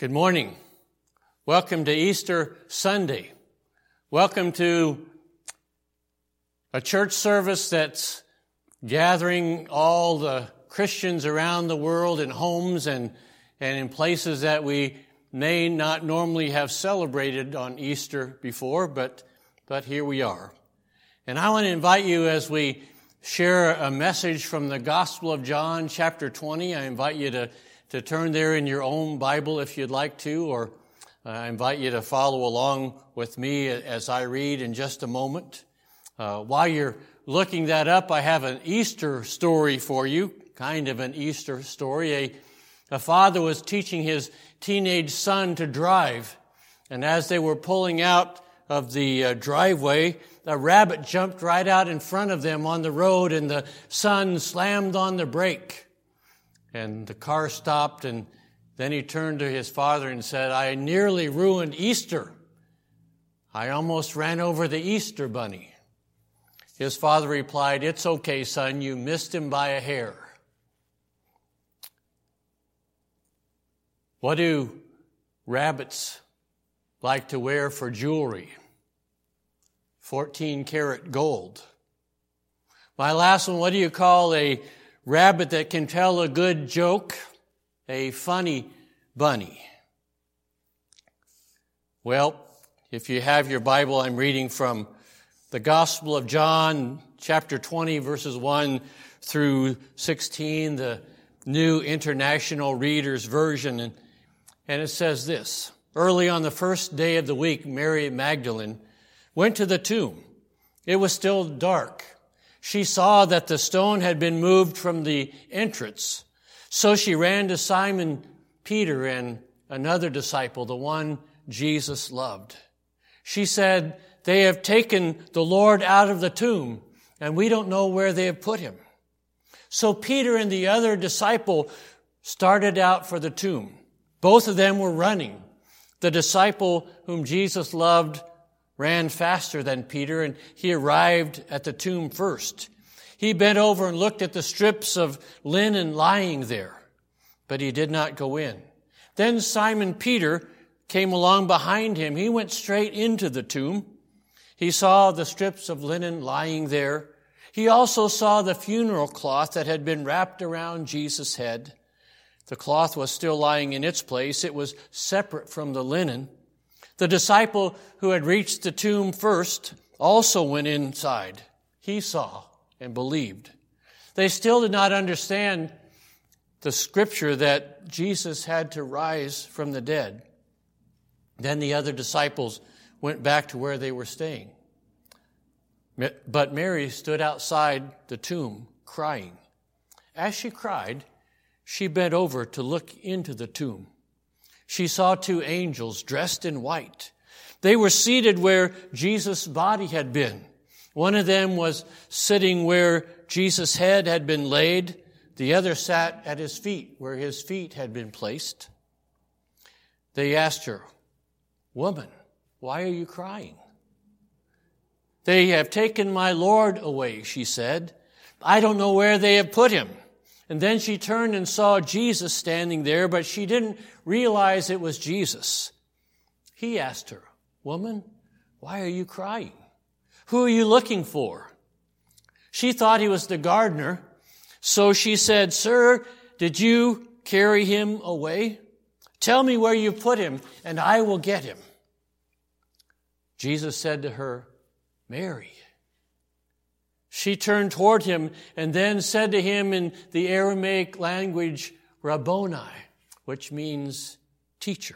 Good morning. Welcome to Easter Sunday. Welcome to a church service that's gathering all the Christians around the world in homes and in places that we may not normally have celebrated on Easter before, but here we are. And I want to invite you as we share a message from the Gospel of John, chapter 20. I invite you to turn there in your own Bible if you'd like to, or I invite you to follow along with me as I read in just a moment. While you're looking that up, I have an Easter story for you, kind of an Easter story. A father was teaching his teenage son to drive, and as they were pulling out of the driveway, a rabbit jumped right out in front of them on the road, and the son slammed on the brake. And the car stopped, and then he turned to his father and said, "I nearly ruined Easter. I almost ran over the Easter bunny." His father replied, "It's okay, son, you missed him by a hair." What do rabbits like to wear for jewelry? 14-karat gold. My last one, what do you call a rabbit that can tell a good joke? A funny bunny. Well, if you have your Bible, I'm reading from the Gospel of John, chapter 20, verses 1 through 16, the New International Reader's Version. And it says this: "Early on the first day of the week, Mary Magdalene went to the tomb. It was still dark. She saw that the stone had been moved from the entrance. So she ran to Simon Peter and another disciple, the one Jesus loved. She said, 'They have taken the Lord out of the tomb, and we don't know where they have put him.' So Peter and the other disciple started out for the tomb. Both of them were running. The disciple whom Jesus loved ran faster than Peter, and he arrived at the tomb first. He bent over and looked at the strips of linen lying there, but he did not go in. Then Simon Peter came along behind him. He went straight into the tomb. He saw the strips of linen lying there. He also saw the funeral cloth that had been wrapped around Jesus' head. The cloth was still lying in its place. It was separate from the linen. The disciple who had reached the tomb first also went inside. He saw and believed. They still did not understand the scripture that Jesus had to rise from the dead. Then the other disciples went back to where they were staying. But Mary stood outside the tomb crying. As she cried, she bent over to look into the tomb. She saw two angels dressed in white. They were seated where Jesus' body had been. One of them was sitting where Jesus' head had been laid. The other sat at his feet, where his feet had been placed. They asked her, "Woman, why are you crying?" "They have taken my Lord away," she said. "I don't know where they have put him." And then she turned and saw Jesus standing there, but she didn't realize it was Jesus. He asked her, "Woman, why are you crying? Who are you looking for?" She thought he was the gardener, so she said, "Sir, did you carry him away? Tell me where you put him, and I will get him." Jesus said to her, "Mary." She turned toward him and then said to him in the Aramaic language, "Rabboni," which means teacher.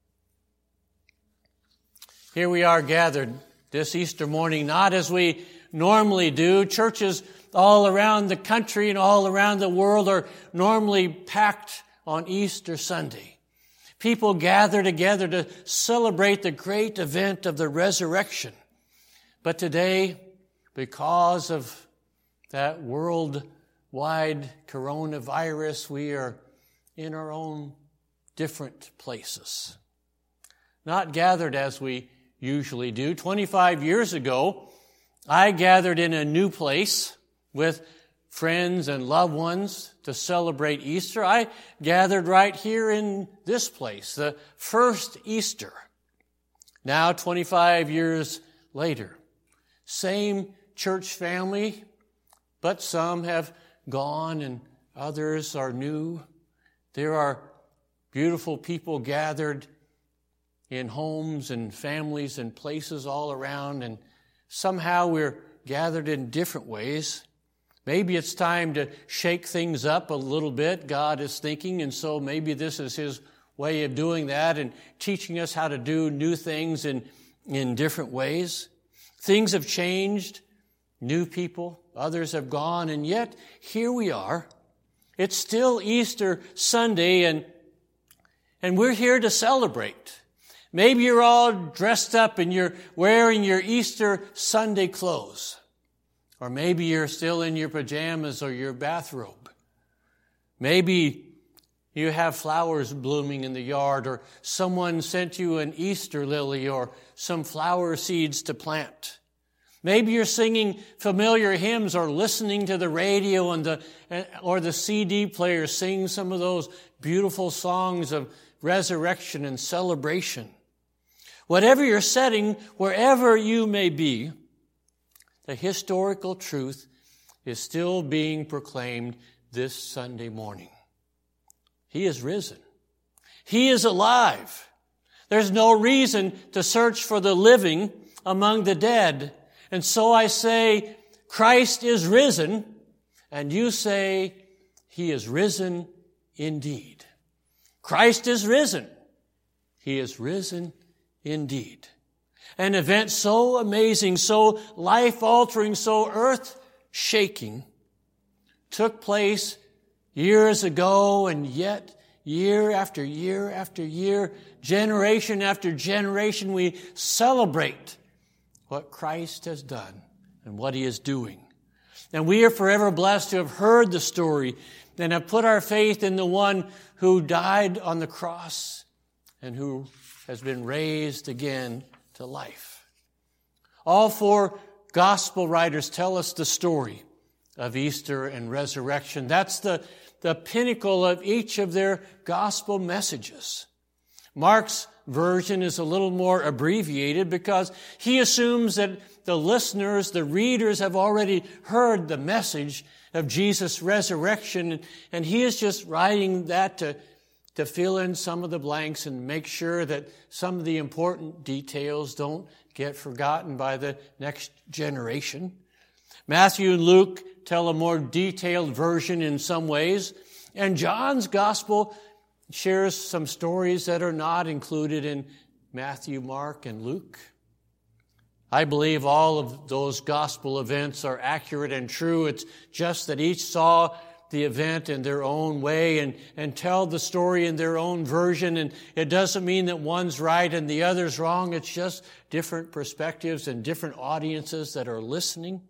Here we are gathered this Easter morning, not as we normally do. Churches all around the country and all around the world are normally packed on Easter Sunday. People gather together to celebrate the great event of the resurrection. But today, because of that worldwide coronavirus, we are in our own different places. Not gathered as we usually do. 25 years ago, I gathered in a new place with friends and loved ones to celebrate Easter. I gathered right here in this place, the first Easter. Now, 25 years later, same church family, but some have gone and others are new. There are beautiful people gathered in homes and families and places all around, and somehow we're gathered in different ways. Maybe it's time to shake things up a little bit, God is thinking, and so maybe this is His way of doing that and teaching us how to do new things in different ways. Things have changed, new people, others have gone, and yet here we are. It's still Easter Sunday, and we're here to celebrate. Maybe you're all dressed up and you're wearing your Easter Sunday clothes. Or maybe you're still in your pajamas or your bathrobe. Maybe you have flowers blooming in the yard, or someone sent you an Easter lily or some flower seeds to plant. Maybe you're singing familiar hymns or listening to the radio or the CD player sing some of those beautiful songs of resurrection and celebration. Whatever your setting, wherever you may be, the historical truth is still being proclaimed this Sunday morning. He is risen. He is alive. There's no reason to search for the living among the dead. And so I say, Christ is risen, and you say, He is risen indeed. Christ is risen. He is risen indeed. An event so amazing, so life-altering, so earth-shaking took place years ago, and yet year after year after year, generation after generation, we celebrate what Christ has done and what He is doing. And we are forever blessed to have heard the story and have put our faith in the one who died on the cross and who has been raised again to life. All four gospel writers tell us the story of Easter and resurrection. That's the pinnacle of each of their gospel messages. Mark's version is a little more abbreviated because he assumes that the listeners, the readers, have already heard the message of Jesus' resurrection, and he is just writing that to fill in some of the blanks and make sure that some of the important details don't get forgotten by the next generation. Matthew and Luke tell a more detailed version in some ways, and John's gospel shares some stories that are not included in Matthew, Mark, and Luke. I believe all of those gospel events are accurate and true. It's just that each saw the event in their own way and tell the story in their own version. And it doesn't mean that one's right and the other's wrong. It's just different perspectives and different audiences that are listening.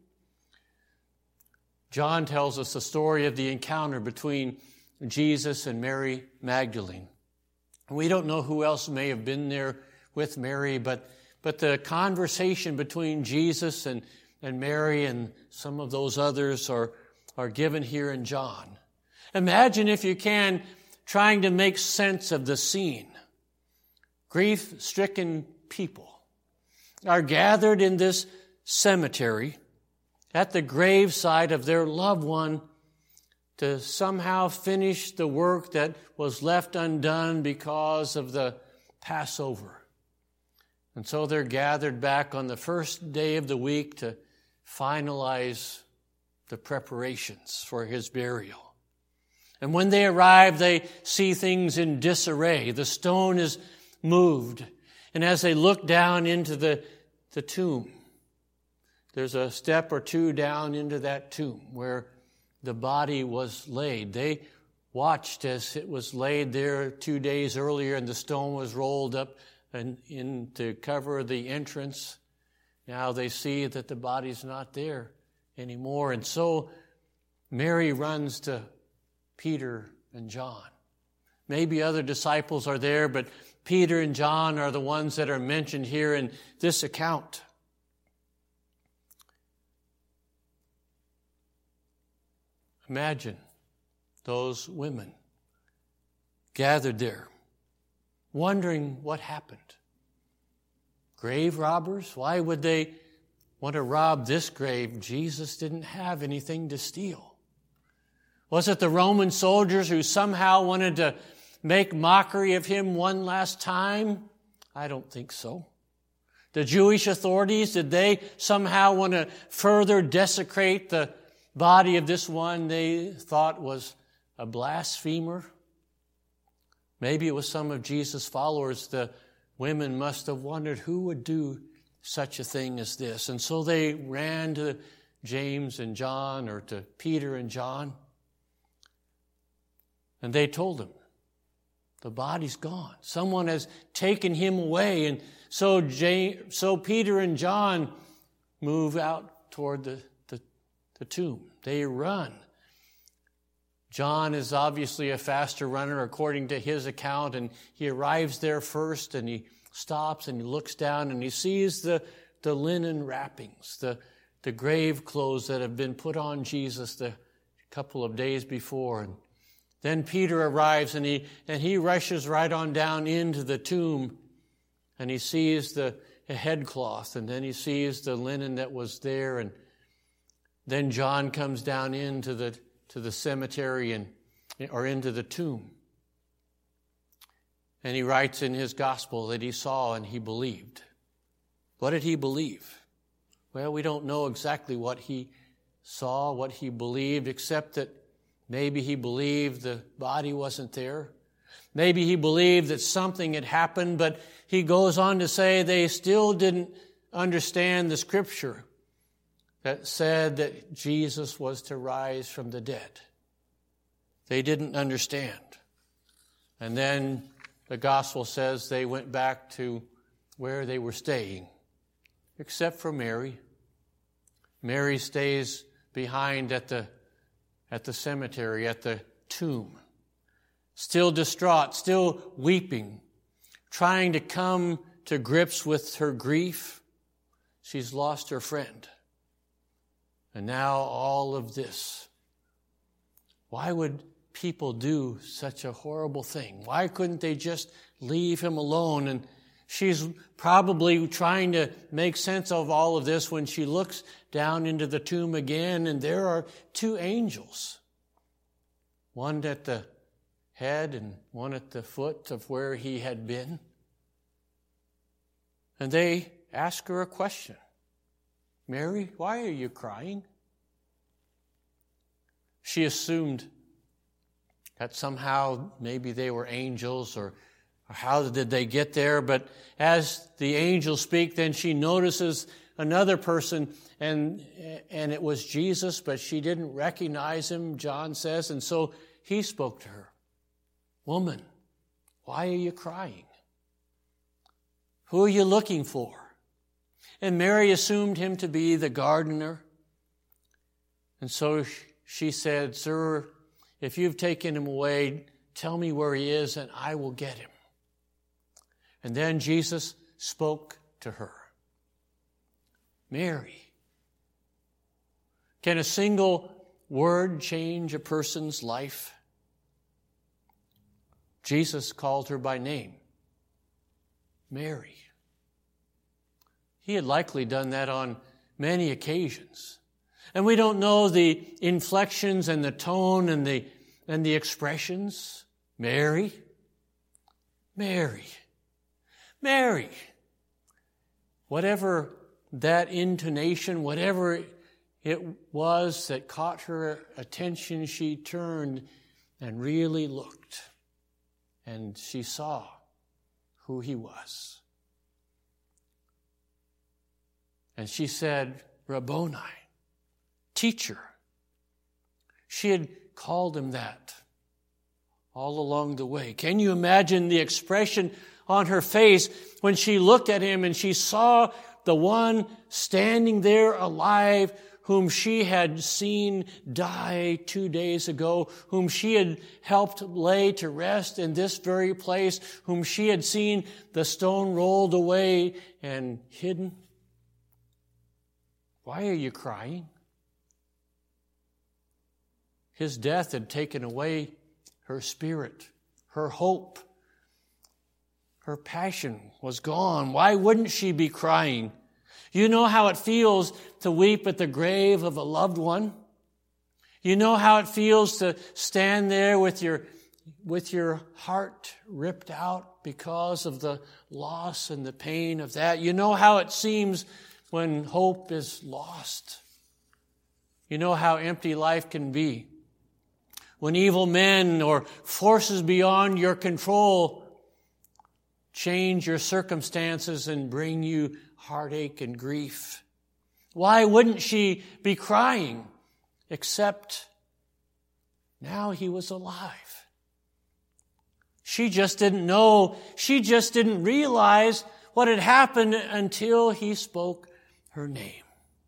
John tells us the story of the encounter between Jesus and Mary Magdalene. We don't know who else may have been there with Mary, but the conversation between Jesus and Mary and some of those others are given here in John. Imagine, if you can, trying to make sense of the scene. Grief-stricken people are gathered in this cemetery at the graveside of their loved one to somehow finish the work that was left undone because of the Passover. And so they're gathered back on the first day of the week to finalize the preparations for his burial. And when they arrive, they see things in disarray. The stone is moved. And as they look down into the tomb, there's a step or two down into that tomb where the body was laid. They watched as it was laid there 2 days earlier, and the stone was rolled up and in to cover the entrance. Now they see that the body's not there anymore. And so Mary runs to Peter and John. Maybe other disciples are there, but Peter and John are the ones that are mentioned here in this account. Imagine those women gathered there, wondering what happened. Grave robbers? Why would they want to rob this grave? Jesus didn't have anything to steal. Was it the Roman soldiers who somehow wanted to make mockery of him one last time? I don't think so. The Jewish authorities, did they somehow want to further desecrate the body of this one they thought was a blasphemer? Maybe it was some of Jesus' followers. The women must have wondered who would do such a thing as this. And so they ran to James and John, or to Peter and John, and they told him, the body's gone. Someone has taken him away. And so Peter and John move out toward the tomb. They run. John is obviously a faster runner according to his account, and he arrives there first, and he stops and he looks down and he sees the linen wrappings, the grave clothes that have been put on Jesus the couple of days before. And then Peter arrives and he rushes right on down into the tomb, and he sees the headcloth, and then he sees the linen that was there. And then John comes down into the cemetery or into the tomb. And he writes in his gospel that he saw and he believed. What did he believe? Well, we don't know exactly what he saw, what he believed, except that maybe he believed the body wasn't there. Maybe he believed that something had happened, but he goes on to say they still didn't understand the scripture that said that Jesus was to rise from the dead. They didn't understand. And then the gospel says they went back to where they were staying, except for Mary. Mary stays behind at the cemetery, at the tomb, still distraught, still weeping, trying to come to grips with her grief. She's lost her friend. And now all of this. Why would people do such a horrible thing? Why couldn't they just leave him alone? And she's probably trying to make sense of all of this when she looks down into the tomb again, and there are two angels. One at the head and one at the foot of where he had been. And they ask her a question. Mary, why are you crying? She assumed that somehow maybe they were angels, or how did they get there? But as the angels speak, then she notices another person, and it was Jesus, but she didn't recognize him, John says, and so he spoke to her. Woman, why are you crying? Who are you looking for? And Mary assumed him to be the gardener. And so she said, Sir, if you've taken him away, tell me where he is and I will get him. And then Jesus spoke to her. Mary. Can a single word change a person's life? Jesus called her by name. Mary. He had likely done that on many occasions. And we don't know the inflections and the tone and the expressions. Mary. Mary. Mary. Whatever that intonation, whatever it was that caught her attention, she turned and really looked. And she saw who he was. And she said, Rabboni, teacher. She had called him that all along the way. Can you imagine the expression on her face when she looked at him and she saw the one standing there alive whom she had seen die 2 days ago, whom she had helped lay to rest in this very place, whom she had seen the stone rolled away and hidden? Why are you crying? His death had taken away her spirit, her hope. Her passion was gone. Why wouldn't she be crying? You know how it feels to weep at the grave of a loved one? You know how it feels to stand there with your heart ripped out because of the loss and the pain of that? You know how it seems when hope is lost? You know how empty life can be. When evil men or forces beyond your control change your circumstances and bring you heartache and grief. Why wouldn't she be crying? Except now he was alive. She just didn't know. She just didn't realize what had happened until he spoke her name.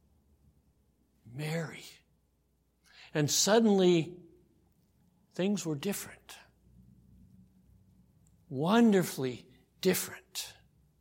Mary. And suddenly, things were different. Wonderfully different.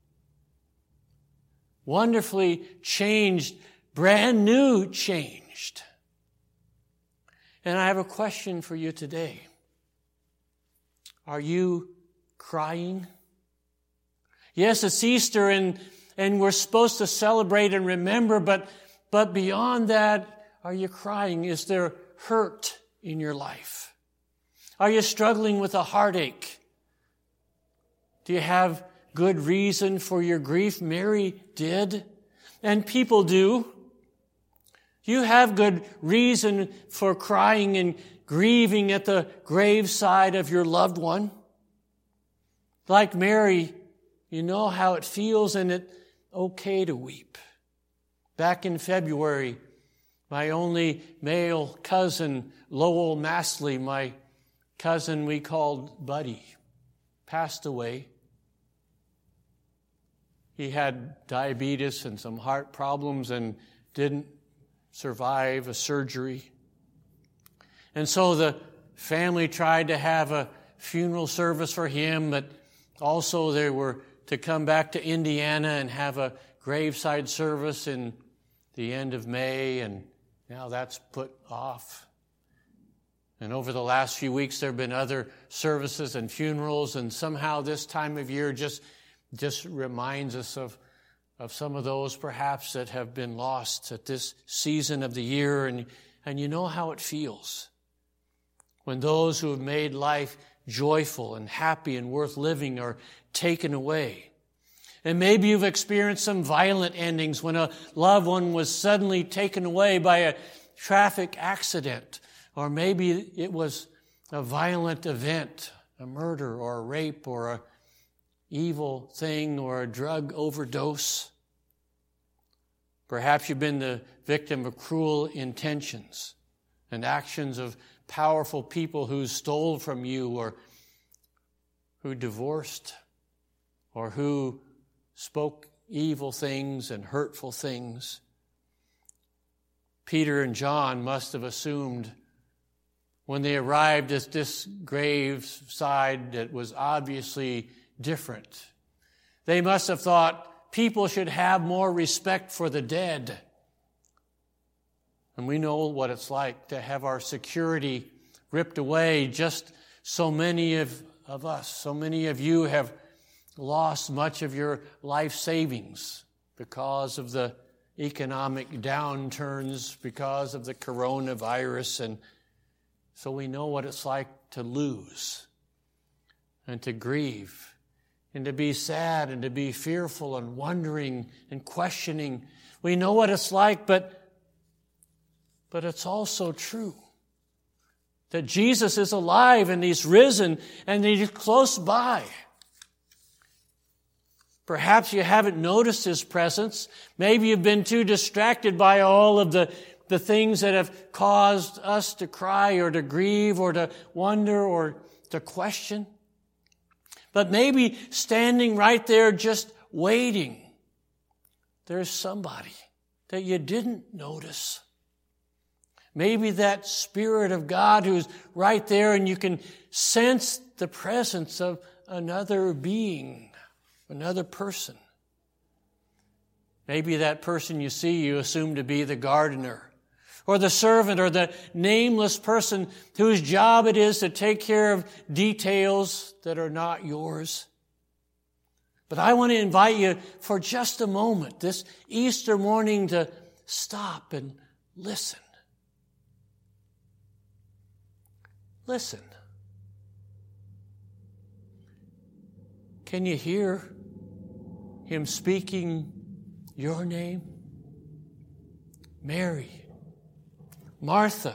Wonderfully changed, brand new changed. And I have a question for you today. Are you crying? Yes, it's Easter and we're supposed to celebrate and remember, but beyond that, are you crying? Is there hurt in your life? Are you struggling with a heartache? Do you have good reason for your grief? Mary did, and people do. You have good reason for crying and grieving at the graveside of your loved one. Like Mary, you know how it feels, and it's okay to weep. Back in February, my only male cousin, Lowell Mastley, my cousin we called Buddy, passed away. He had diabetes and some heart problems and didn't survive a surgery. And so the family tried to have a funeral service for him, but also they were to come back to Indiana and have a graveside service in the end of May, and now that's put off. And over the last few weeks, there have been other services and funerals, and somehow this time of year just reminds us of some of those perhaps that have been lost at this season of the year. And you know how it feels when those who have made life joyful and happy and worth living are taken away. And maybe you've experienced some violent endings when a loved one was suddenly taken away by a traffic accident. Or maybe it was a violent event, a murder or a rape or a evil thing or a drug overdose. Perhaps you've been the victim of cruel intentions and actions of powerful people who stole from you or who divorced or who spoke evil things and hurtful things. Peter and John must have assumed when they arrived at this graveside that was obviously different. They must have thought people should have more respect for the dead. And we know what it's like to have our security ripped away. Just so many of us, so many of you have lost much of your life savings because of the economic downturns, because of the coronavirus. And so we know what it's like to lose and to grieve and to be sad and to be fearful and wondering and questioning. We know what it's like, but it's also true that Jesus is alive and He's risen and He's close by. Perhaps you haven't noticed His presence. Maybe you've been too distracted by all of the things that have caused us to cry or to grieve or to wonder or to question. But maybe standing right there just waiting, there's somebody that you didn't notice. Maybe that Spirit of God who's right there and you can sense the presence of another being, another person. Maybe that person you see you assume to be the gardener, or the servant or the nameless person whose job it is to take care of details that are not yours. But I want to invite you for just a moment this Easter morning to stop and listen. Listen. Can you hear Him speaking your name? Mary, Martha,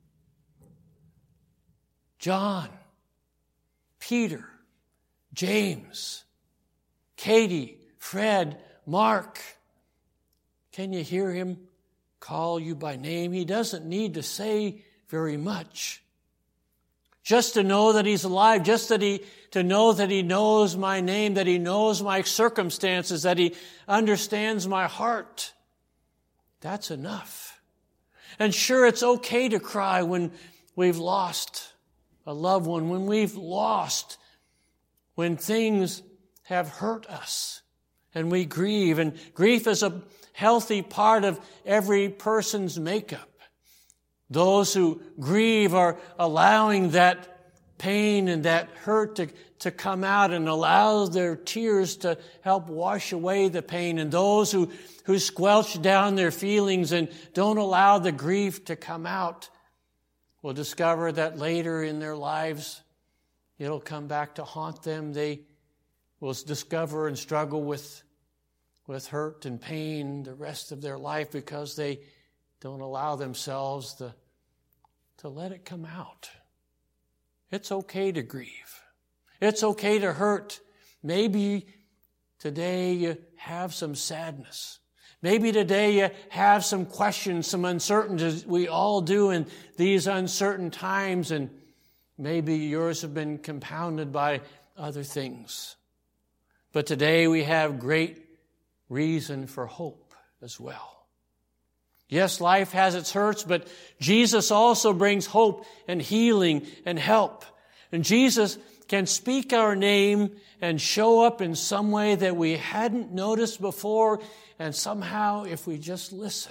John, Peter, James, Katie, Fred, Mark. Can you hear Him call you by name? He doesn't need to say very much. Just to know that He's alive, just to know that He knows my name, that He knows my circumstances, that He understands my heart. That's enough. And sure, it's okay to cry when we've lost a loved one, when we've lost, when things have hurt us, and we grieve. And grief is a healthy part of every person's makeup. Those who grieve are allowing that pain and that hurt to come out and allow their tears to help wash away the pain. And those who squelch down their feelings and don't allow the grief to come out will discover that later in their lives it'll come back to haunt them. They will discover and struggle with hurt and pain the rest of their life because they don't allow themselves to let it come out. It's okay to grieve. It's okay to hurt. Maybe today you have some sadness. Maybe today you have some questions, some uncertainties. We all do in these uncertain times, and maybe yours have been compounded by other things. But today we have great reason for hope as well. Yes, life has its hurts, but Jesus also brings hope and healing and help. And Jesus can speak our name and show up in some way that we hadn't noticed before, and somehow, if we just listen,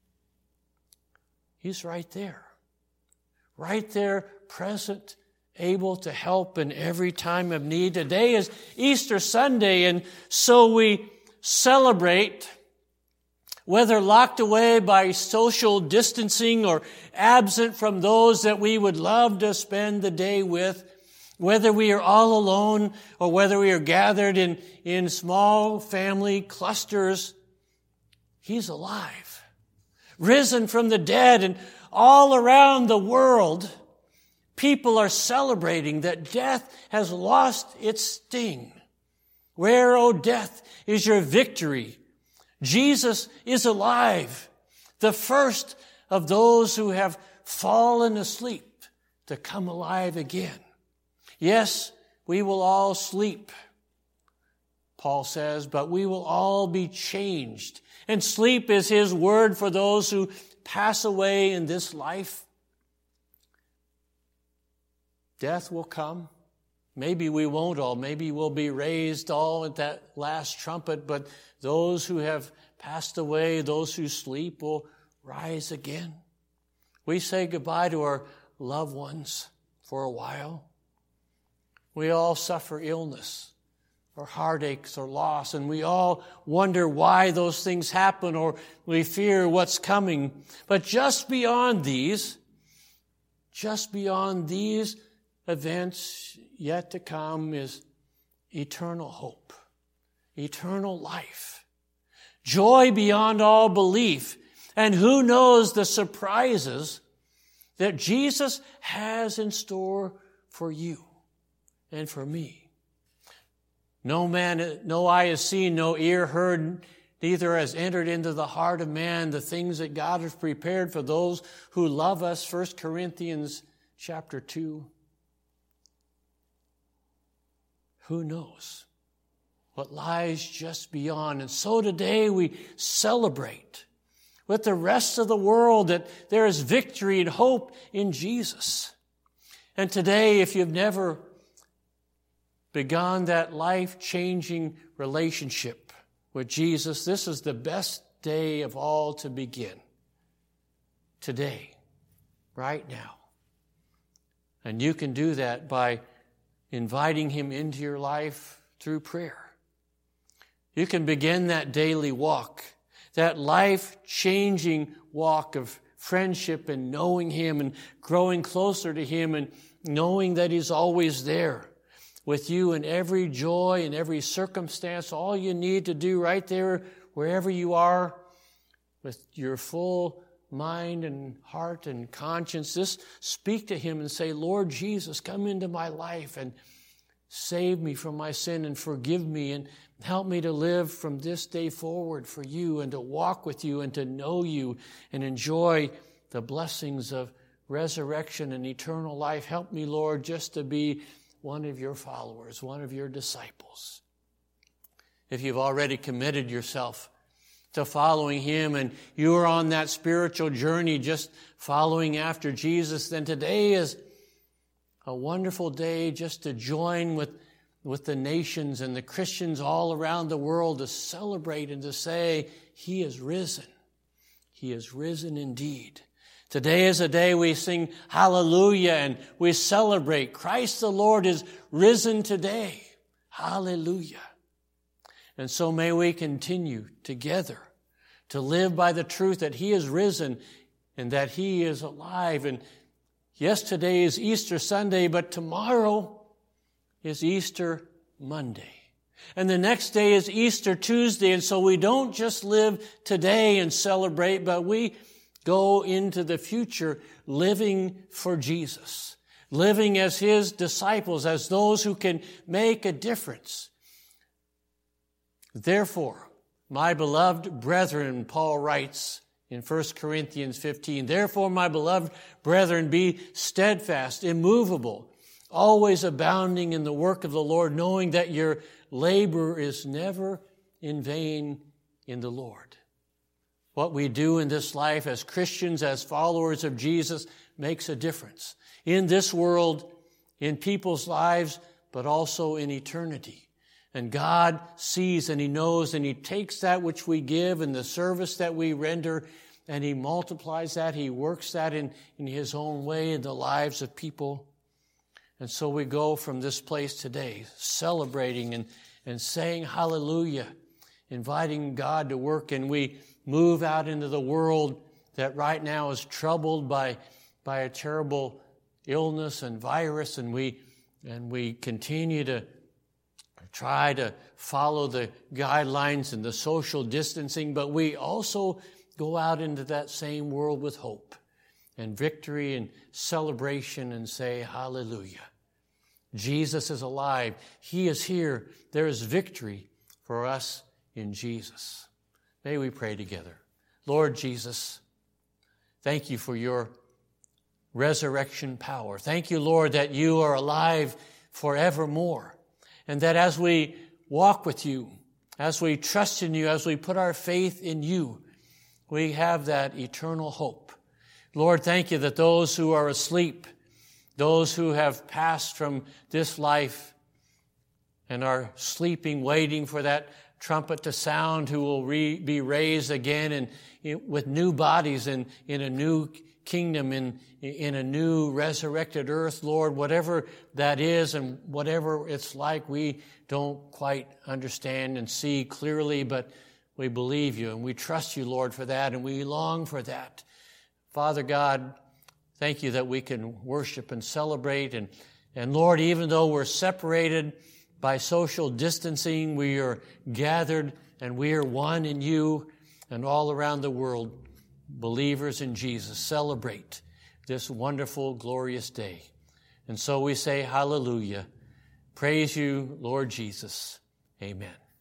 He's right there, present, able to help in every time of need. Today is Easter Sunday, and so we celebrate, whether locked away by social distancing or absent from those that we would love to spend the day with, whether we are all alone or whether we are gathered in small family clusters. He's alive, risen from the dead, and all around the world, people are celebrating that death has lost its sting. Where, O death, is your victory? Jesus is alive, the first of those who have fallen asleep to come alive again. Yes, we will all sleep, Paul says, but we will all be changed. And sleep is his word for those who pass away in this life. Death will come. Maybe we won't all. Maybe we'll be raised all at that last trumpet, but those who have passed away, those who sleep, will rise again. We say goodbye to our loved ones for a while. We all suffer illness or heartaches or loss, and we all wonder why those things happen, or we fear what's coming. But just beyond these events yet to come is eternal hope, eternal life, joy beyond all belief, and who knows the surprises that Jesus has in store for you and for me. No eye has seen, no ear heard, neither has entered into the heart of man the things that God has prepared for those who love us. 1 Corinthians chapter 2. Who knows what lies just beyond? And so today we celebrate with the rest of the world that there is victory and hope in Jesus. And today, if you've never begun that life-changing relationship with Jesus, this is the best day of all to begin. today, right now. And you can do that by inviting him into your life through prayer. You can begin that daily walk, that life-changing walk of friendship and knowing him and growing closer to him and knowing that he's always there with you in every joy and every circumstance. All you need to do right there, wherever you are, with your full mind and heart and conscience, just speak to him and say, Lord Jesus, come into my life and save me from my sin and forgive me and help me to live from this day forward for you and to walk with you and to know you and enjoy the blessings of resurrection and eternal life. Help me, Lord, just to be one of your followers, one of your disciples. If you've already committed yourself to following him and you are on that spiritual journey just following after Jesus, then today is a wonderful day just to join with the nations and the Christians all around the world to celebrate and to say, he is risen. He is risen indeed. Today is a day we sing hallelujah and we celebrate. Christ the Lord is risen today. Hallelujah. And so may we continue together to live by the truth that he is risen and that he is alive. And yes, today is Easter Sunday, but tomorrow is Easter Monday. And the next day is Easter Tuesday. And so we don't just live today and celebrate, but we go into the future living for Jesus, living as his disciples, as those who can make a difference. Therefore, my beloved brethren, Paul writes in 1 Corinthians 15, therefore, my beloved brethren, be steadfast, immovable, always abounding in the work of the Lord, knowing that your labor is never in vain in the Lord. What we do in this life as Christians, as followers of Jesus, makes a difference in this world, in people's lives, but also in eternity. And God sees and he knows and he takes that which we give and the service that we render and he multiplies that. He works that in his own way in the lives of people. And so we go from this place today celebrating and saying hallelujah, inviting God to work, and we move out into the world that right now is troubled by a terrible illness and virus, and we continue to try to follow the guidelines and the social distancing, but we also go out into that same world with hope and victory and celebration and say, hallelujah. Jesus is alive. He is here. There is victory for us in Jesus. May we pray together. Lord Jesus, thank you for your resurrection power. Thank you, Lord, that you are alive forevermore. And that as we walk with you, as we trust in you, as we put our faith in you, we have that eternal hope. Lord, thank you that those who are asleep, those who have passed from this life and are sleeping, waiting for that trumpet to sound, who will be raised again and with new bodies and in a new kingdom, in a new resurrected earth, Lord, whatever that is and whatever it's like, we don't quite understand and see clearly, but we believe you and we trust you, Lord, for that, and we long for that. Father God, thank you that we can worship and celebrate, and Lord, even though we're separated by social distancing, we are gathered and we are one in you, and all around the world, believers in Jesus celebrate this wonderful, glorious day. And so we say hallelujah. Praise you, Lord Jesus. Amen.